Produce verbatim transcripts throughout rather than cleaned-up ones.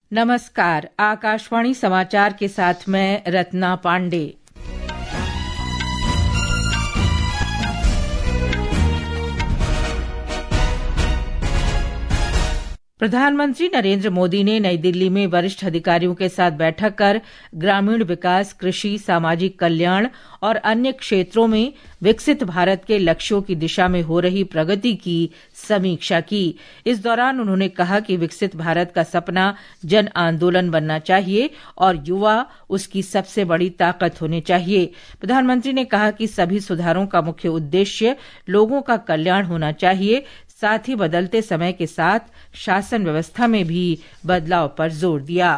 नमस्कार, आकाशवाणी समाचार के साथ मैं रत्ना पांडे। प्रधानमंत्री नरेंद्र मोदी ने नई दिल्ली में वरिष्ठ अधिकारियों के साथ बैठक कर ग्रामीण विकास, कृषि, सामाजिक कल्याण और अन्य क्षेत्रों में विकसित भारत के लक्ष्यों की दिशा में हो रही प्रगति की समीक्षा की। इस दौरान उन्होंने कहा कि विकसित भारत का सपना जन आंदोलन बनना चाहिए और युवा उसकी सबसे बड़ी ताकत होने चाहिए। प्रधानमंत्री ने कहा कि सभी सुधारों का मुख्य उद्देश्य लोगों का कल्याण होना चाहिए। साथ ही बदलते समय के साथ शासन व्यवस्था में भी बदलाव पर जोर दिया।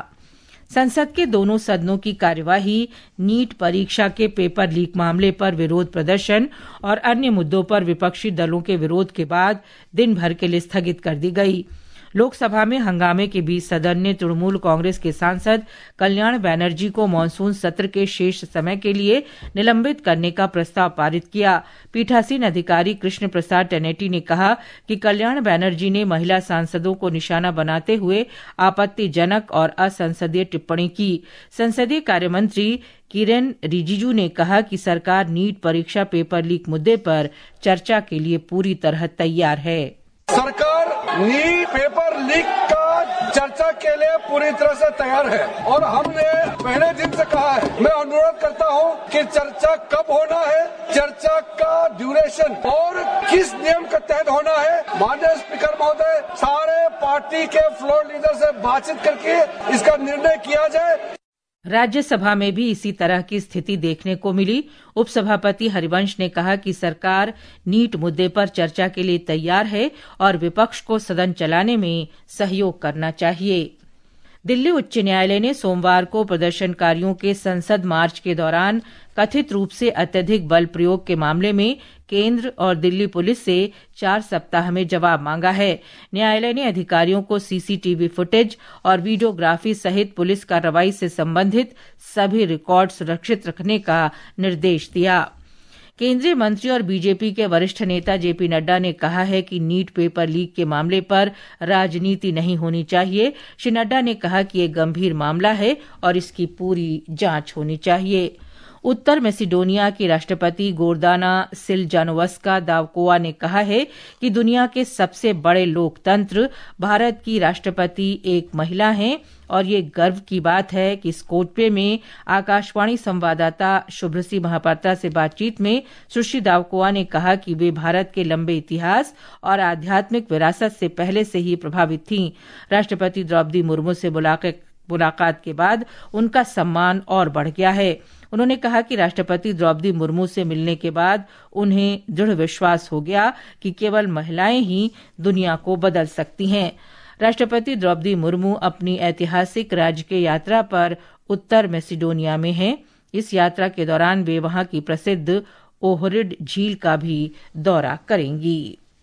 संसद के दोनों सदनों की कार्यवाही नीट परीक्षा के पेपर लीक मामले पर विरोध प्रदर्शन और अन्य मुद्दों पर विपक्षी दलों के विरोध के बाद दिन भर के लिए स्थगित कर दी गई। लोकसभा में हंगामे के बीच सदन ने तृणमूल कांग्रेस के सांसद कल्याण बैनर्जी को मानसून सत्र के शेष समय के लिए निलंबित करने का प्रस्ताव पारित किया। पीठासीन अधिकारी कृष्ण प्रसाद टेनेटी ने कहा कि कल्याण बैनर्जी ने महिला सांसदों को निशाना बनाते हुए आपत्तिजनक और असंसदीय टिप्पणी की। संसदीय कार्यमंत्री किरेन रिजिजू ने कहा कि सरकार नीट परीक्षा पेपर लीक मुद्दे पर चर्चा के लिए पूरी तरह तैयार है। सरकार नीट पेपर लीक का चर्चा के लिए पूरी तरह से तैयार है और हमने पहले दिन से कहा है। मैं अनुरोध करता हूं कि चर्चा कब होना है, चर्चा का ड्यूरेशन और किस नियम के तहत होना है। माननीय स्पीकर महोदय, सारे पार्टी के फ्लोर लीडर से बातचीत करके इसका निर्णय किया जाए। राज्यसभा में भी इसी तरह की स्थिति देखने को मिली। उपसभापति हरिवंश ने कहा कि सरकार नीट मुद्दे पर चर्चा के लिए तैयार है और विपक्ष को सदन चलाने में सहयोग करना चाहिए। दिल्ली उच्च न्यायालय ने सोमवार को प्रदर्शनकारियों के संसद मार्च के दौरान कथित रूप से अत्यधिक बल प्रयोग के मामले में केंद्र और दिल्ली पुलिस से चार सप्ताह में जवाब मांगा है। न्यायालय ने अधिकारियों को सीसीटीवी फुटेज और वीडियोग्राफी सहित पुलिस कार्रवाई से संबंधित सभी रिकॉर्ड सुरक्षित रखने का निर्देश दिया। केंद्रीय मंत्री और बीजेपी के वरिष्ठ नेता जेपी नड्डा ने कहा है कि नीट पेपर लीक के मामले पर राजनीति नहीं होनी चाहिए। श्री नड्डा ने कहा कि यह गंभीर मामला है और इसकी पूरी जांच होनी चाहिए। उत्तर मैसेडोनिया की राष्ट्रपति गोर्दाना सिल्जानोवस्का दावकोवा ने कहा है कि दुनिया के सबसे बड़े लोकतंत्र भारत की राष्ट्रपति एक महिला हैं और ये गर्व की बात है कि स्कोटपे में आकाशवाणी संवाददाता शुभ्रसी महापात्रा से बातचीत में सुश्री दावकोवा ने कहा कि वे भारत के लंबे इतिहास और आध्यात्मिक विरासत से पहले से ही प्रभावित थीं। राष्ट्रपति द्रौपदी मुर्मू से मुलाकात के बाद उनका सम्मान और बढ़ गया है। उन्होंने कहा कि राष्ट्रपति द्रौपदी मुर्मू से मिलने के बाद उन्हें दृढ़ विश्वास हो गया कि केवल महिलाएं ही दुनिया को बदल सकती हैं। राष्ट्रपति द्रौपदी मुर्मू अपनी ऐतिहासिक राजकीय यात्रा पर उत्तर मैसेडोनिया में हैं। इस यात्रा के दौरान वे वहां की प्रसिद्ध ओहरिड झील का भी दौरा करेंगी।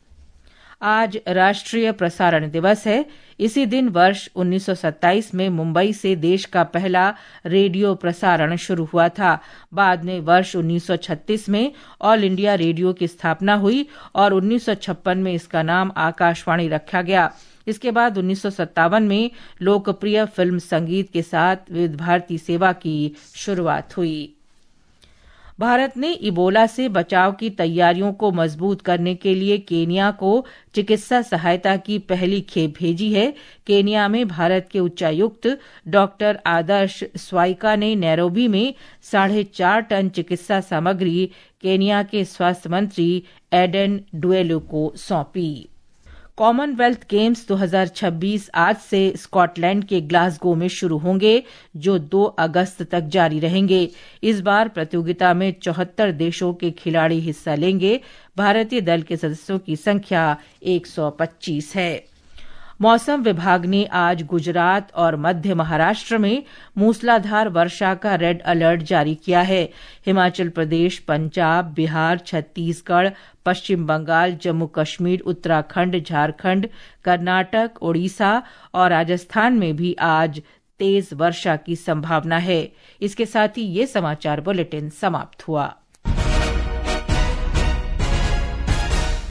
आज राष्ट्रीय प्रसारण दिवस है। इसी दिन वर्ष उन्नीस सौ सत्ताईस में मुंबई से देश का पहला रेडियो प्रसारण शुरू हुआ था। बाद में वर्ष उन्नीस सौ छत्तीस में ऑल इंडिया रेडियो की स्थापना हुई और उन्नीस सौ छप्पन में इसका नाम आकाशवाणी रखा गया। इसके बाद उन्नीस सौ सत्तावन में लोकप्रिय फिल्म संगीत के साथ विविध भारती सेवा की शुरुआत हुई। भारत ने इबोला से बचाव की तैयारियों को मजबूत करने के लिए केनिया को चिकित्सा सहायता की पहली खेप भेजी है। केनिया में भारत के उच्चायुक्त डॉक्टर आदर्श स्वाइका ने नैरोबी में साढ़े चार टन चिकित्सा सामग्री केनिया के स्वास्थ्य मंत्री एडन डुएलो को सौंपी। कॉमनवेल्थ गेम्स दो हज़ार छब्बीस आज से स्कॉटलैंड के ग्लासगो में शुरू होंगे, जो दो अगस्त तक जारी रहेंगे। इस बार प्रतियोगिता में चौहत्तर देशों के खिलाड़ी हिस्सा लेंगे। भारतीय दल के सदस्यों की संख्या एक सौ पच्चीस है। मौसम विभाग ने आज गुजरात और मध्य महाराष्ट्र में मूसलाधार वर्षा का रेड अलर्ट जारी किया है। हिमाचल प्रदेश, पंजाब, बिहार, छत्तीसगढ़, पश्चिम बंगाल, जम्मू कश्मीर, उत्तराखंड, झारखंड, कर्नाटक, ओडिशा और राजस्थान में भी आज तेज वर्षा की संभावना है। इसके साथ ही ये समाचार बुलेटिन समाप्त हुआ।